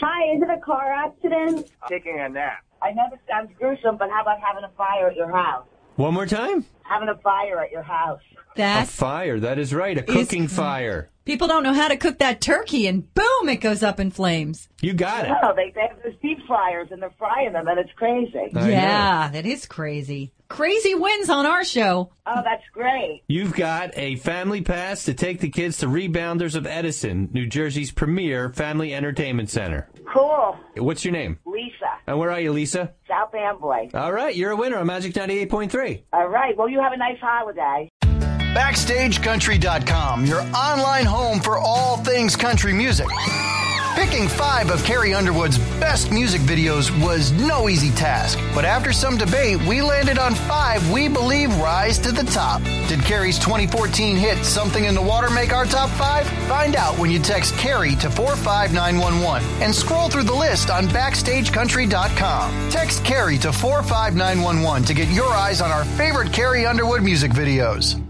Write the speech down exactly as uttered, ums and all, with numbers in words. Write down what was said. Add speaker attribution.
Speaker 1: Hi, is it a car accident?
Speaker 2: Taking a nap.
Speaker 1: I know this sounds gruesome, but how about having a fire at your house?
Speaker 3: One more time?
Speaker 1: Having a fire at your house.
Speaker 3: That's a fire. That is right. A cooking fire.
Speaker 4: People don't know how to cook that turkey, and boom, it goes up in flames.
Speaker 3: You got it.
Speaker 1: No, they, they have those deep fryers, and they're frying them, and it's crazy.
Speaker 3: I
Speaker 4: yeah, that is crazy. Crazy wins on our show.
Speaker 1: Oh, that's great.
Speaker 3: You've got a family pass to take the kids to Rebounders of Edison, New Jersey's premier family entertainment center.
Speaker 1: Cool.
Speaker 3: What's your name?
Speaker 1: Lisa.
Speaker 3: And where are you, Lisa?
Speaker 1: South Amboy.
Speaker 3: All right, you're a winner on Magic ninety-eight point three.
Speaker 1: All right, well, you have a nice holiday.
Speaker 5: Backstage Country dot com, your online home for all things country music. Picking five of Carrie Underwood's best music videos was no easy task, but after some debate, we landed on five we believe rise to the top. Did Carrie's twenty fourteen hit Something in the Water make our top five? Find out when you text Carrie to four five nine one one and scroll through the list on Backstage Country dot com. Text Carrie to four five nine one one to get your eyes on our favorite Carrie Underwood music videos.